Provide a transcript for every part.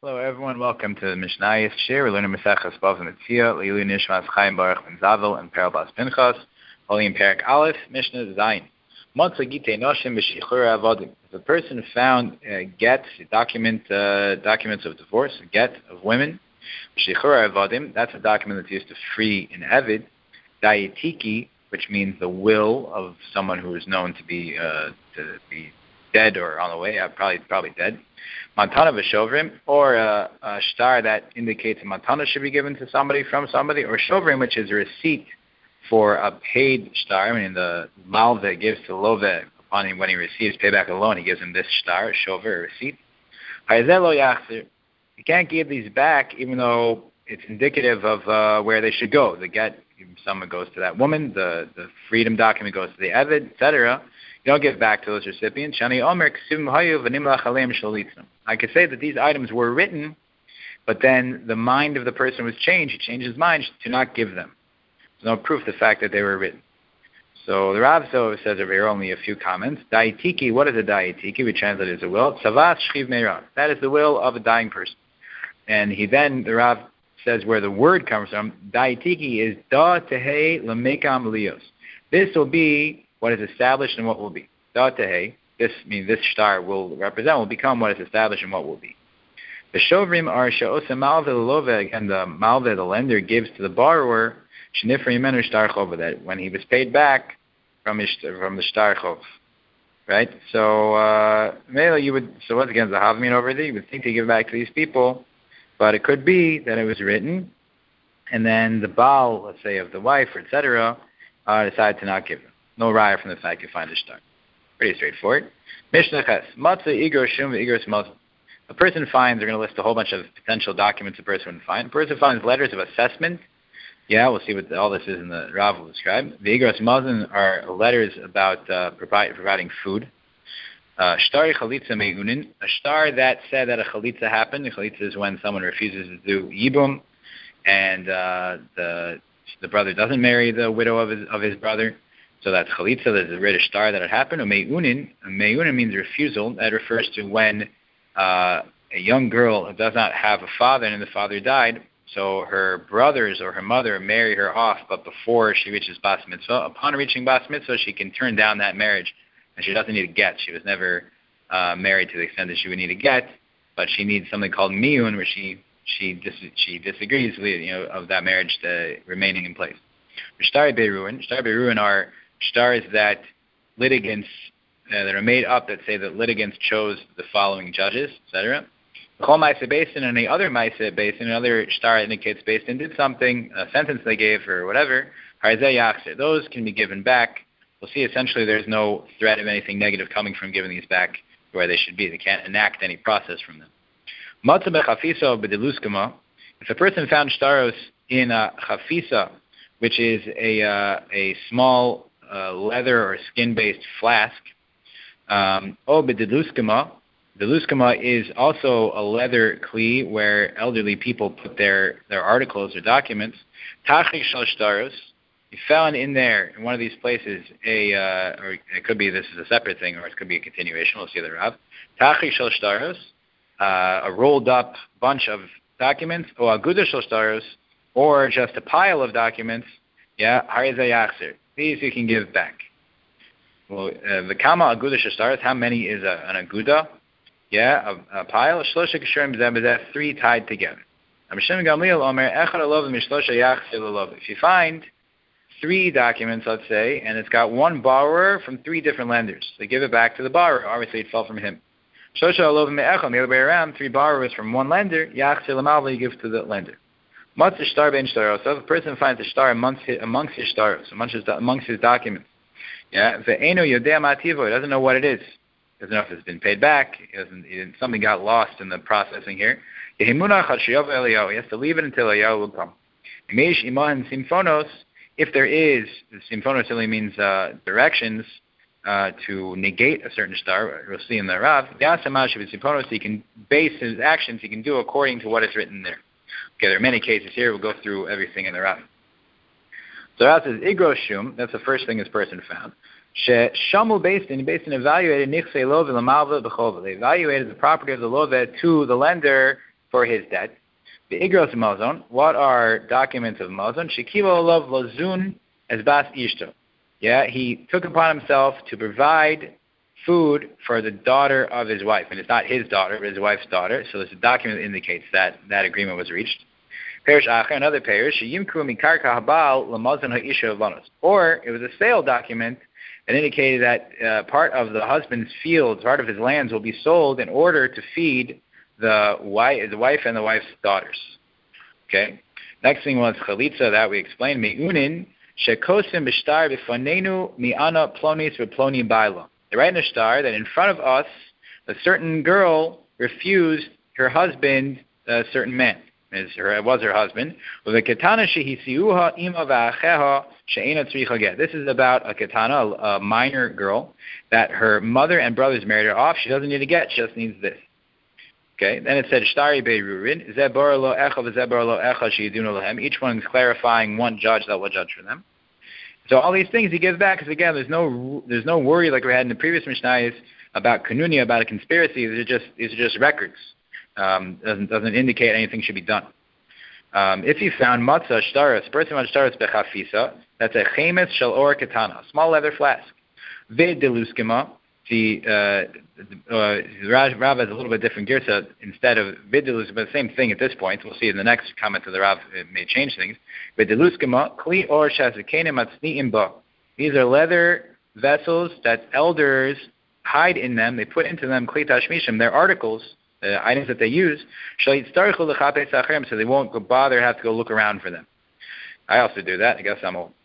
Hello, everyone. Welcome to the Mishnayos Shir. We're learning Maseches Bava Metzia, Leilu Nishmas Chaim Baruch Ben Zavel, and Perel Bas Pinchas. Holy in Perek Aleph, Mishnah Zayin. Motza Gitei Noshim B'Shichur Avodim. If a person found gets, documents of divorce, a get of women, B'Shichur Avodim, that's a document that's used to free an Evid. Dayetiki, which means the will of someone who is known to be dead or on the way, probably dead. Matana v'shovrim, or a shtar that indicates a matana should be given to somebody from somebody, or shovrim, which is a receipt for a paid shtar. I mean, the malveh gives to love upon him when he receives payback a loan, he gives him this shtar, a shover, a receipt. You can't give these back, even though it's indicative of where they should go. The get, someone goes to that woman, the freedom document goes to the Evid, etc. You don't give back to those recipients. I could say that these items were written, but then the mind of the person was changed. He changed his mind to not give them. There's no proof of the fact that they were written. So the Rav says over here only a few comments. Dayetiki, what is a dayetiki? We translate it as a will. Tzavas shchiv meirav. That is the will of a dying person. And the Rav says where the word comes from. Dayetiki is da tehei lemekam lios. This will be what is established and what will be. Da tehei. This means this shtar will become what is established and what will be. The shovrim are she'osa malveh loveh, and the malveh, the lender, gives to the borrower shenifra yimenu shtar chova, that when he was paid back from the shtar chov. Right? So so once again, the havmin over there, you would think to give back to these people, but it could be that it was written, and then the baal, let's say, of the wife, or etc., decided to not give them. No raya from the fact you find a shtar. Pretty straightforward. Mishnah Ches. Matzah igros shum igros matzah. A person finds, they're going to list a whole bunch of potential documents a person would find. A person finds letters of assessment. Yeah, we'll see what all this is in the Rav will describe. The igros mazon are letters about providing food. Shtar chalitza meunin. A shtar that said that a chalitza happened. A chalitza is when someone refuses to do yibum, and the brother doesn't marry the widow of his brother. So that's chalitza, there's a writ of shtar that had happened. Meunin means refusal. That refers to when a young girl does not have a father and the father died, so her brothers or her mother marry her off, but before she reaches bas mitzvah. Upon reaching bas mitzvah, she can turn down that marriage, and she doesn't need a get. She was never married to the extent that she would need a get, but she needs something called miyun, where she disagrees with, of that marriage remaining in place. Shtar beruin are shtars that litigants that are made up that say that litigants chose the following judges, etc. Chol Maaseh Beis Din, and the other Maaseh Beis Din, another shtar indicates Beis Din did something, a sentence they gave or whatever. Harzeh Yachzer. Those can be given back. We'll see essentially there's no threat of anything negative coming from giving these back where they should be. They can't enact any process from them. Matzah bechafisa b'deluskama. If a person found shtaros in a chafisa, which is a small leather or skin-based flask. B'deluskama. Deluskama is also a leather kli where elderly people put their articles or documents. Tachik shel shtaros. You found in there, in one of these places, or it could be this is a separate thing, or it could be a continuation. We'll see the Rav. Tachik shel shtaros, a rolled up bunch of documents, or agudah shel shtaros, or just a pile of documents. Yeah, harizeh yachzer. These you can give back. Well, the kama agudah shestaris, how many is an agudah? Yeah, a pile. Shlosha kishurim b'zeh, 3 tied together. If you find 3 documents, let's say, and it's got one borrower from 3 different lenders, they give it back to the borrower. Obviously, it fell from him. Shlosha alovim me'echad, the other way around, 3 borrowers from one lender, yachzer l'malva, you give to the lender. Matzah shtar ben shtaros. So if a person finds a shtar amongst his shtaros, amongst his documents, yeah, ve'eno yodea mativo, he doesn't know what it is. He doesn't know if it's been paid back. Something got lost in the processing here. He has to leave it until Eliyahu will come. If there is, simfonos really means directions to negate a certain shtar. We'll see in the Rav. He can base his actions. He can do according to what is written there. Okay, there are many cases here. We'll go through everything in the Rav. So Rav says, igros shum, that's the first thing this person found. Shamu Beis Din evaluated nichsei love l'malva b'chova. They evaluated the property of the love to the lender for his debt. The Igros Mazon, what are documents of Mazon? Shekiva olav lozun as bas ishto. Yeah, he took upon himself to provide food for the daughter of his wife. And it's not his daughter, but his wife's daughter. So there's a document that indicates that that agreement was reached. Perish Acher, another perish, Sheyimkru mikarka habal lamazon ha'isha avanos. Or it was a sale document that indicated that part of the husband's fields, part of his lands will be sold in order to feed the wife and the wife's daughters. Okay. Next thing was chalitza that we explained. Meunin shekosim b'shtar b'fanenu mi'ana plonis v'ploni baila. They write in the shtar that in front of us, a certain girl refused her husband, a certain man. It was her husband. This is about a ketana, a minor girl, that her mother and brothers married her off. She doesn't need to get, she just needs this. Okay. Then it said, Shtari Beirurin, each one is clarifying one judge that will judge for them. So all these things he gives back, because again, there's no worry like we had in the previous Mishnayos about kanunia, about a conspiracy. These are just records. Doesn't indicate anything should be done. If you found matzah shtaros, person found shtaros bechafisa, that's a chemes shel or katana, a small leather flask. Vid deluskima, Rav has a little bit different girsa. Instead of vid deluskima, the same thing at this point. We'll see in the next comment of the Rav, it may change things. Vid deluskima, kli or shazikenim atzniim ba. These are leather vessels that elders hide in them. They put into them kli tashmishim. They're articles, items that they use, so they won't have to go look around for them. I also do that. I guess I'm old.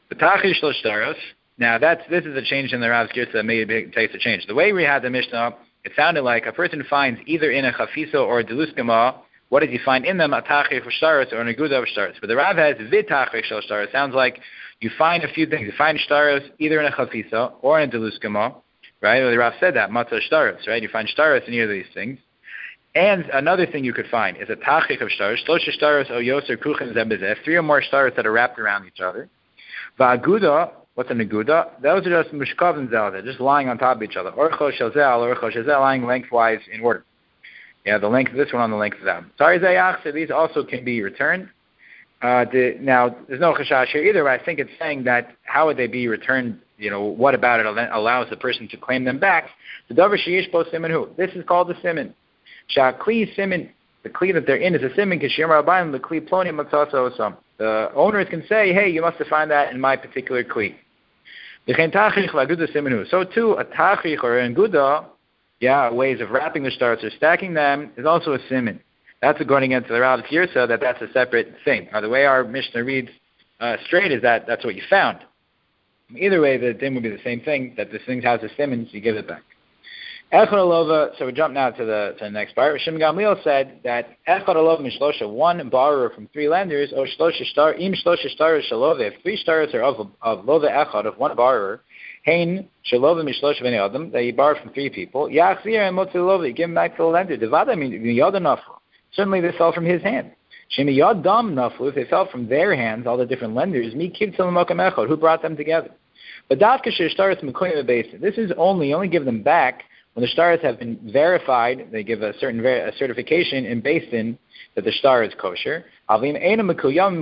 Now, this is a change in the Rav's Girsa that maybe takes a change. The way we had the Mishnah, it sounded like a person finds either in a chafisa or a deluskama, what does he find in them? A tachich shtaros or an aguda of shtaros. But the Rav has vid tachich shel shtaros. Sounds like you find a few things. You find shtaros either in a chafisa or in a deluskama, right? Well, the Rav said that, matzah shtaros, right? You find shtaros in either of these things. And another thing you could find is a tachik of shtaros, shlosha shtaros o yoser kuchen zebezeh, 3 or more shtaros that are wrapped around each other. Va'aguda, what's an aguda? Those are just mushkavim zelzeh, just lying on top of each other. Orcho shalzel, orcho shalzel, lying lengthwise in order. Yeah, the length of this one on the length of that one. Sorry, zayach, so these also can be returned. Now, there's no chashash here either, but I think it's saying that how would they be returned? What about it allows the person to claim them back? The davar sheyesh bo siman hu. This is called the siman. Shakli siman, the kli that they're in is a siman. Kishir marabayim the kli ploni matzasa osam. The owners can say, "Hey, you must have found that in my particular kli." V'chein tachich v'aguda siman hu. So too, a tachich or an aguda, ways of wrapping the shtaros or stacking them is also a siman. That's going against the Rav's Girsa that's a separate thing. The way our Mishnah reads straight is that that's what you found. Either way, the din would be the same thing. That this thing has a siman, so you give it back. So we jump now to the next part. Shimon Gamliel said that Echad Alov Mishlosha, one borrower from 3 lenders, or Shlosha Shtar, Im Shlosha Shtar Shalove, if 3 stars are of Love Echad, of one borrower, Hein Shalove Mishlosha Bnei Adam, that he borrowed from 3 people, Yachzir and Motzi Love, give him back to the lender. Devada Miyad Naflu. Certainly they fell from his hand. Shemi Yad Dam Naflu, if they fell from their hands, all the different lenders, Mi Kib Tzalamakam Echad, who brought them together. But Davka Shtaris Mekoyim Basin. This is only give them back when the stars have been verified. They give a certain certification in Basin that the star is kosher. But if they're not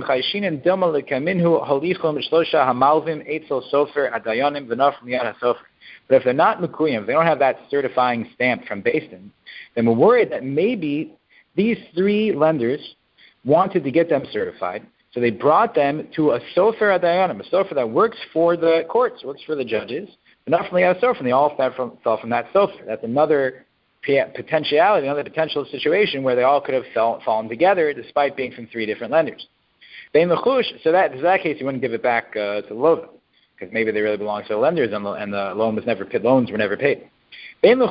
mekuyim, they don't have that certifying stamp from Basin, then we're worried that maybe these 3 lenders wanted to get them certified, so they brought them to a sofer adayanim, a sofer that works for the courts, works for the judges. But not from the other sofer, and they all fell from that sofer. That's another potentiality, another potential situation where they all could have fallen together despite being from 3 different lenders. So in that case, you wouldn't give it back to the loan, because maybe they really belong to the lenders, and the loans were never paid. So the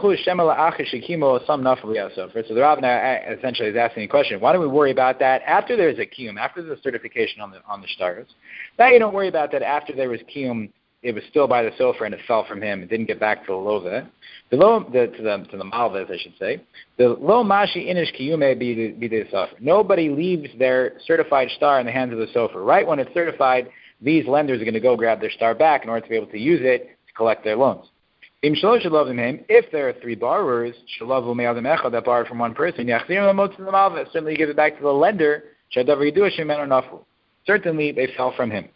Rav essentially is asking a question: why don't we worry about that after there's a kiyum, after there's a certification on the stars? Now you don't worry about that after there was kiyum. It was still by the sofer and it fell from him. It didn't get back to the love. To the malvas, I should say. The lo mashi inish kiyume be the sofer. Nobody leaves their certified star in the hands of the sofer. Right when it's certified, these lenders are going to go grab their star back in order to be able to use it to collect their loans. If there are three borrowers, that borrowed from one person, certainly give it back to the lender. Certainly they fell from him.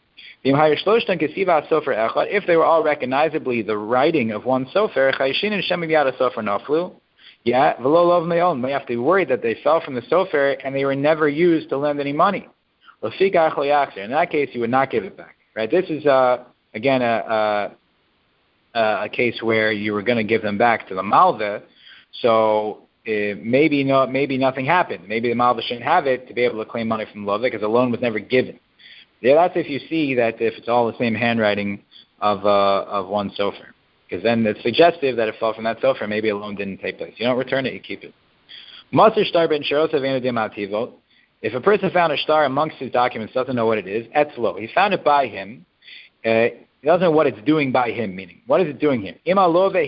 If they were all recognizably the writing of one sofer, we have to be worried that they fell from the sofer and they were never used to lend any money. In that case, you would not give it back. Right? This is again a case where you were going to give them back to the malva, so maybe nothing happened. Maybe the malva shouldn't have it to be able to claim money from the lova because the loan was never given. Yeah, that's if you see that if it's all the same handwriting of one sofer, because then it's suggestive that it fell from that sofer. Maybe a loan didn't take place. You don't return it, you keep it. If a person found a star amongst his documents, doesn't know what it is, etzlo, he found it by him. He doesn't know what it's doing by him, meaning, what is it doing here? Did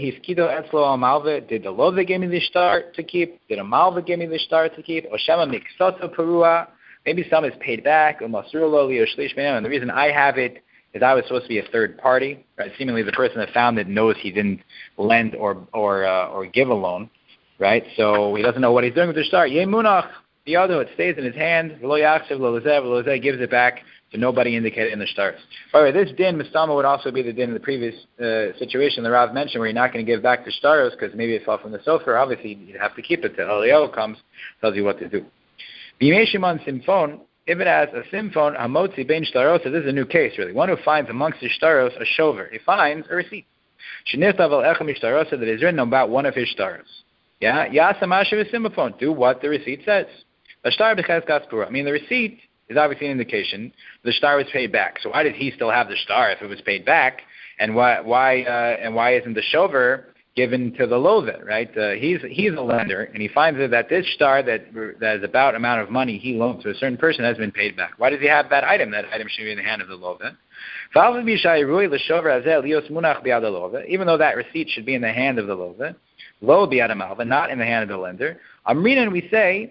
the love give me the star to keep? Did a malva give me the star to keep? Maybe some is paid back. And the reason I have it is I was supposed to be a third party. Right? Seemingly the person that found it knows he didn't lend or give a loan. Right? So he doesn't know what he's doing with the star. The other, it stays in his hand. Gives it back to nobody indicated in the stars. By the way, this din, Mistama, would also be the din in the previous situation the Rav mentioned, where you're not going to give back the stars because maybe it fell from the sofer. Obviously, you'd have to keep it till Eliyahu comes, tells you what to do. Simphon, if it has a simphon, hamotzi bein shtaros, so this is a new case, really. One who finds amongst the shtaros a shover. He finds a receipt. Shenirtav al echem shtaros, that is written about one of his shtaros. Yeah, Yasamasha is simphon. Do what the receipt says. I mean, the receipt is obviously an indication the star was paid back. So why did he still have the star if it was paid back? And why isn't the shover given to the lovet, right? He's a lender, and he finds that this star that is about amount of money he loaned to a certain person has been paid back. Why does he have that item? That item should be in the hand of the lovet. Even though that receipt should be in the hand of the lovet, lo bi'ad malva, not in the hand of the lender. Amrinan, we say,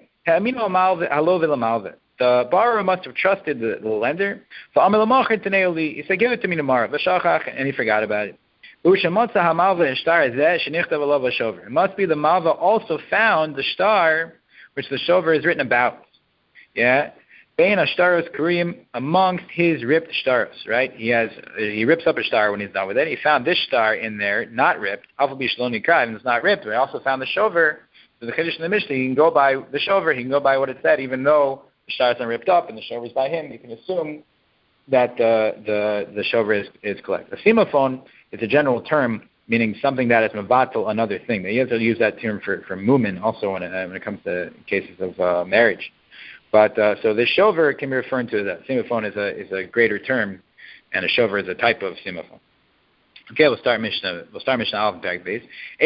the borrower must have trusted the lender. He said, give it to me tomorrow. And he forgot about it. It must be the malva also found the star which the shover is written about. Yeah? Amongst his ripped stars, right? He rips up a star when he's done with it. He found this star in there, not ripped. And it's not ripped. But he also found the shover. The Chiddush in the Mishnah, he can go by the shover, he can go by what it said, even though the stars are ripped up and the shover is by him, you can assume that the shover is correct. A simophone is a general term, meaning something that is mevatel another thing. They also use that term for mumin also when it comes to cases of marriage. But so the shover can be referring to that. Simophone is a greater term, and a shover is a type of simophone. Okay, we'll start Mishnah Aleph Perek Beis.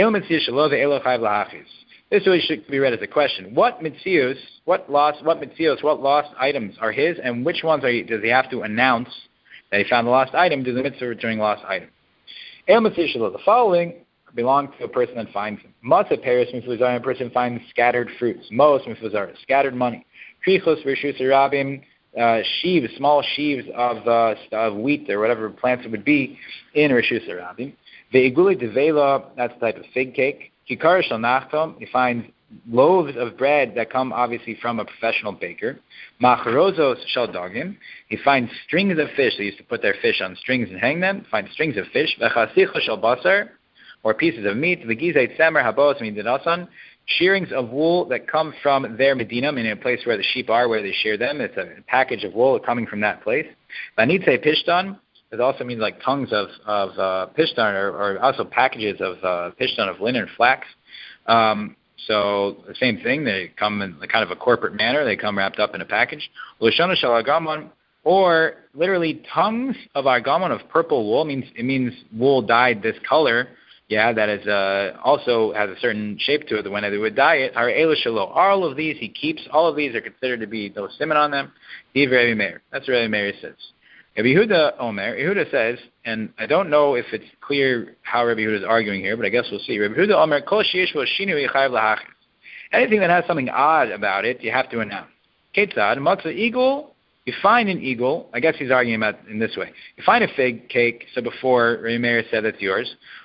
This really should be read as a question. What lost items are his, and which ones does he have to announce that he found the lost item? Do the mitzvah returning lost item? The following belong to a person that finds him. Matzah Paris, a person finds scattered fruits. Mos, scattered money. Krichos v'rshus rabim, sheaves, small sheaves of wheat or whatever plants it would be in rshus rabim. Ve'iguli devela, that's the type of fig cake. Kikar shel nachtom, he finds loaves of bread that come obviously from a professional baker. Machrozos shel dagim, he finds strings of fish. They used to put their fish on strings and hang them. Finds strings of fish. V'chasicha shel basar, or pieces of meat. V'gizei tzemer habos mididasan, shearings of wool that come from their medina, meaning a place where the sheep are, where they shear them. It's a package of wool coming from that place. V'anitzei pishtan, it also means like tongues of pishtan, or also packages of pishtan, of linen, flax. So the same thing, they come in kind of a corporate manner. They come wrapped up in a package. L'shana shel argamon, or literally tongues of argamon, of purple wool. It means wool dyed this color. Yeah, that is also has a certain shape to it. When they would dye it, all of these he keeps. All of these are considered to be no simon on them. Rabbi Meir. That's what Rabbi Meir says. Rabbi Yehuda says, and I don't know if it's clear how Rabbi Yehuda is arguing here, but I guess we'll see. Rabbi Yehuda Omer, Kol sheyesh bo shinu yichayev lahachis. Anything that has something odd about it, you have to announce. Ketzad, matzah eagle, you find an eagle, I guess he's arguing about in this way. You find a fig cake, so before Rabbi Meir said that's yours.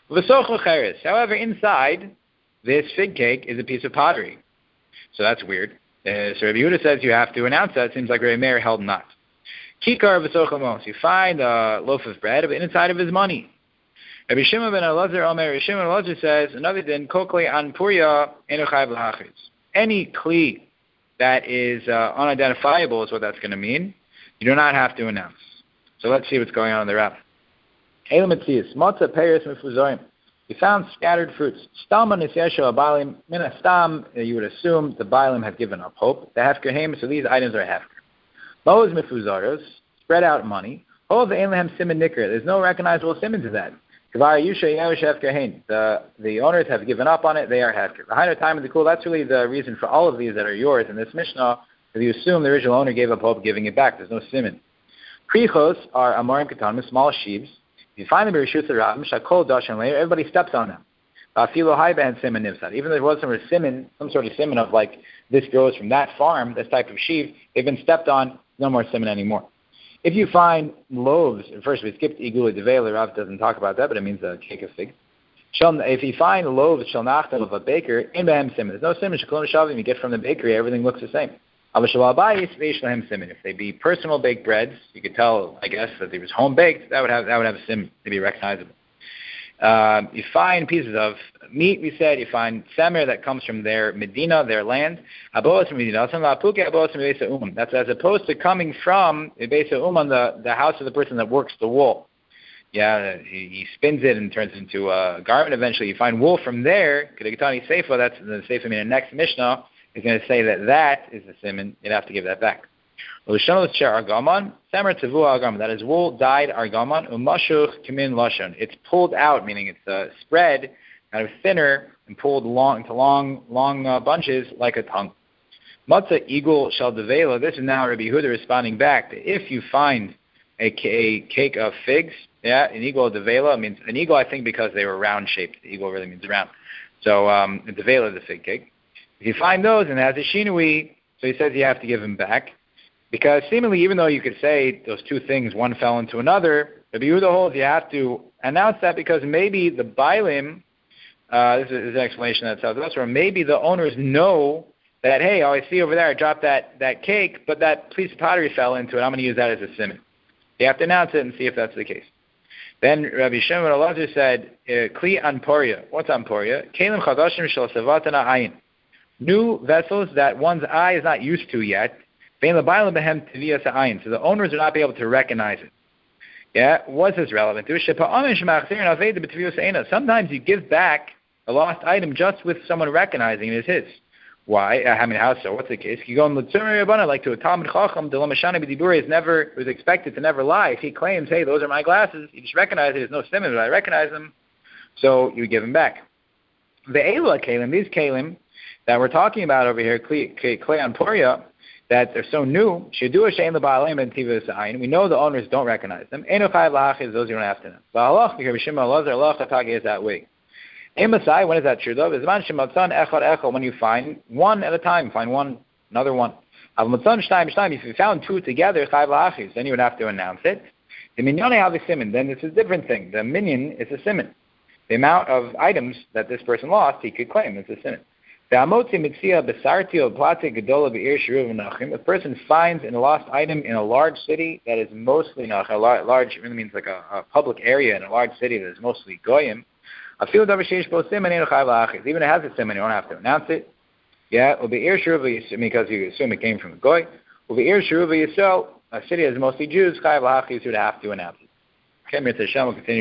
However, inside this fig cake is a piece of pottery. So that's weird. So Rabbi Yehuda says you have to announce that. It seems like Rabbi Meir held not. Kikar v'sochamos. You find a loaf of bread, but inside of his money. Rabbi Shimon ben Elazar Omer. Rabbi Shimon ben Elazar says another din kokli an puria enu chayv l'hachritz. Any kli that is unidentifiable is what that's going to mean. You do not have to announce. So let's see what's going on in the Rav. Elam etzias matzah peiros mifuzorim. You found scattered fruits. Stam nisyesho abalim mina stam. You would assume the balim have given up hope. The hefker haim. So these items are hefker. Mo's mifuzaros, spread out money. Hov einlehem siman nikra. There's no recognizable siman to that. The owners have given up on it. They are hefker. The higher time of the cool. That's really the reason for all of these that are yours in this Mishnah. If you assume the original owner gave up hope giving it back, there's no siman. Prichos are amorim katanim, small sheaves. If you find them in Rishus Rabim, shakol dashan later, everybody steps on them. Even though there was some sort of siman of like this grows from that farm, this type of sheaf, they've been stepped on. No more siman anymore. If you find loaves, first we skipped igula devei. Rav doesn't talk about that, but it means a cake of figs. If you find loaves shalnachtem of a baker, in behem siman. There's no siman. Shakolon shavim. You get from the bakery, everything looks the same. If they be personal baked breads, you could tell, I guess, that they was home baked. That would have a sim to be recognizable. You find pieces of meat. We said you find semer that comes from their medina, their land. That's as opposed to coming from the house of the person that works the wool. Yeah, he spins it and turns it into a garment. Eventually, you find wool from there. Kedegitani seifa. That's the seifa in the next Mishnah. Is going to say that is the siman. You'd have to give that back. That is wool dyed argaman. It's pulled out, meaning it's spread kind of thinner and pulled into long bunches like a tongue. Matzah eagle shall devela. This is now Rabbi Yehuda responding back. If you find a cake of figs, an eagle devela means an eagle. I think because they were round shaped. The eagle really means round. So the devela is a fig cake. If you find those and it has a shinui, so he says you have to give them back. Because seemingly, even though you could say those two things, one fell into another, Rabbi Yehuda holds you have to announce that because maybe the bailim, this is an explanation that tells us, or maybe the owners know that, hey, I see over there, I dropped that cake, but that piece of pottery fell into it. I'm going to use that as a siman. You have to announce it and see if that's the case. Then Rabbi Shimon Elazar said, Kli anporia. What's anporia? Kelim chadashim shel sevatana ayin. New vessels that one's eye is not used to yet. So the owners will not be able to recognize it. Yeah, what's this relevant to? Sometimes you give back a lost item just with someone recognizing it as his. Why? How so? What's the case? You go like to a Talmud Chacham, was expected to never lie. If he claims, hey, those are my glasses, you just recognize it. There's no siman, but I recognize them, so you give them back. The Eila Kalim, these Kalim that we're talking about over here, Klei Anporia, that they're so new, we know the owners don't recognize them. Those you don't have to know. Is that way. When is that true though? When you find one at a time, find one, another one. If you found two together, then you would have to announce it. Then it's a different thing. The minyan is a siman. The amount of items that this person lost, he could claim it's a siman. A person finds a lost item in a large city that is mostly large really means like a public area in a large city that is mostly goyim. Even if it has a siman, you don't have to announce it. Yeah, because you assume it came from a goy. A city that is mostly Jews, you would have to announce it. Okay, we'll continue.